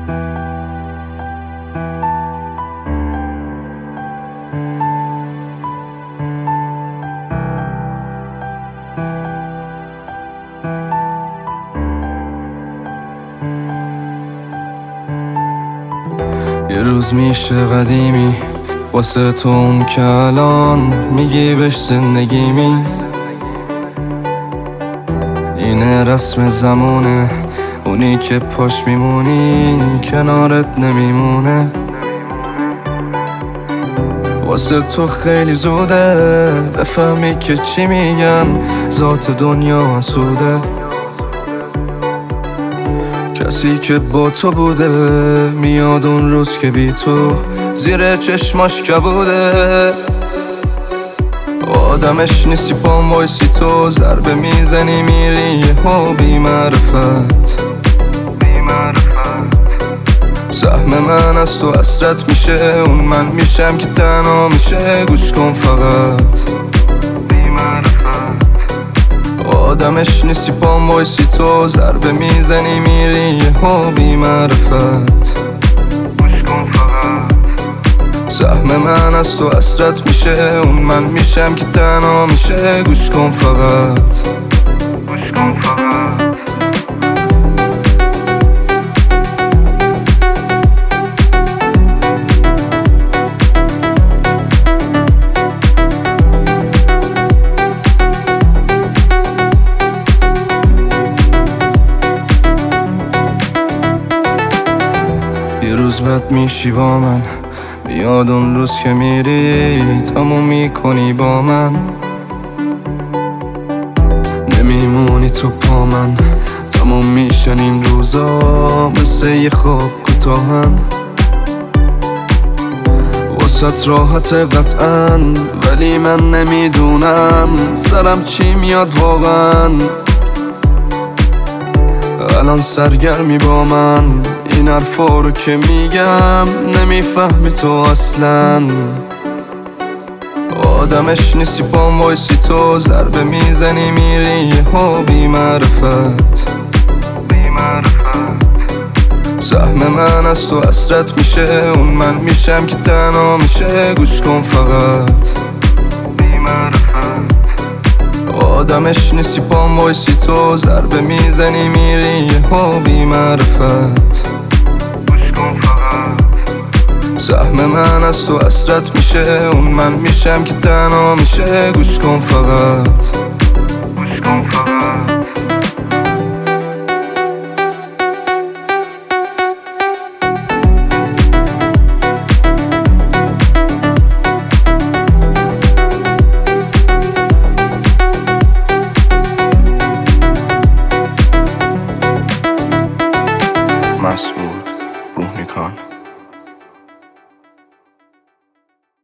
یه روز میشه قدیمی واسه تو اون که الان میگی بهش زندگیمی. اینه رسم زمونه، اونی که پاش میمونی کنارت نمیمونه. واسه تو خیلی زوده بفهمی که چی میگن، ذات دنیا حسوده. کسی که با تو بوده میاد اون روز که بی تو زیر چشماش کبوده. آدمش نیستی پام وایسی تو، ضربه میزنی میری یهو بی معرفت. سهم من از تو حسرت میشه، اون من میشم که تنها میشه. گوش کن فقط آدمش نیستی پام وایسی تو، ضربه میزنی میری یهو بی معرفت. سهم من از تو حسرت میشه، اون من میشم که تنها میشه. گوش کن فقط یه روز بد میشی با من، بیاد اون روز که میری تموم میکنی با من. نمیمونی تو پا من، تموم میشن این روزا مثل یه خواب کوتاهن. واسط راحته قطعا ولی من نمیدونم سرم چی میاد واقعا. الان سرگرمی با من، این حرفا رو که میگم نمیفهمی تو اصلا. آدمش نیستی پام وایسی تو، ضربه میزنی میری یهو بی معرفت. سهم من از تو حسرت میشه، اون من میشم که تنها میشه. گوش کن فقط آدمش نیستی پام وایسی تو، ضربه میزنی میری یهو بی معرفت. سهم من از تو حسرت میشه، اون من میشم که تنها میشه. گوش کن فقط مسعود روحانی خان.